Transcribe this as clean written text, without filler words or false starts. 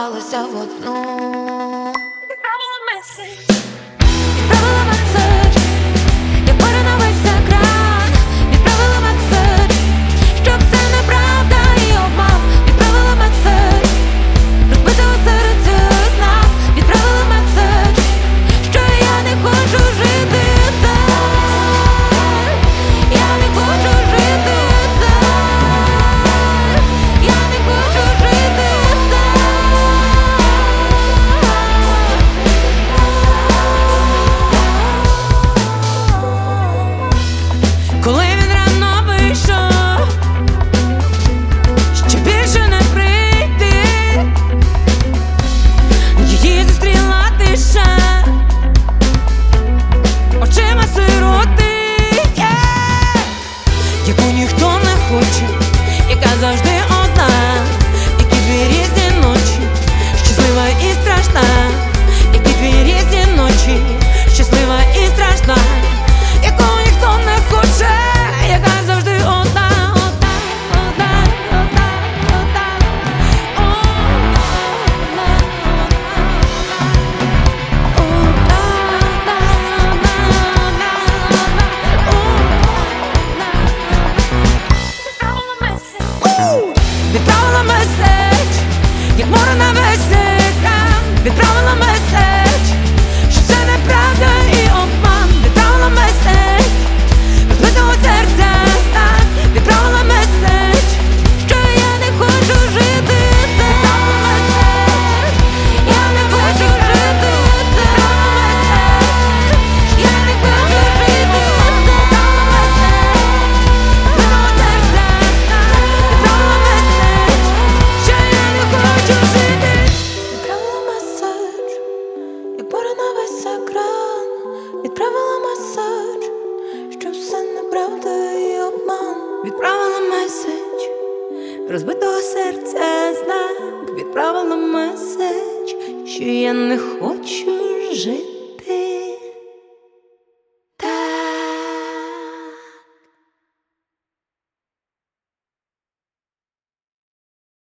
зливалися в одну. Відправила меседж, Відправила меседж, як море на весь екран. Відправила меседж, що все неправда і обман. Відправила меседж, розбитого серця знак. Відправила меседж, що я не хочу жити так. Я не хочу жити так. Я не хочу жити так. Коли він рано вийшов, що більше не прийти, її зустріла тиша, очима сироти, яку ніхто не хоче, яка завжди одна, які дві різні ночі, щаслива і страшна, які дві різні ночі, щаслива і страшна, яку ніхто не хоче, яка завжди одна, одна, одна, одна, одна, відправила меседж, відправила меседж, як море на весь екран. Відправила меседж, що це неправда і обман. Відправила меседж, розбитого серця знак. Відправила меседж, що я не хочу жити так. Я не хочу жити так. Я не хочу жити так. Розбитого серця знак. Відправила меседж, що я не хочу жити. Відправила меседж, як море на весь екран. Відправила меседж, що все неправда і обман. Відправила меседж, розбитого серця знак. Відправила меседж, що я не хочу жити.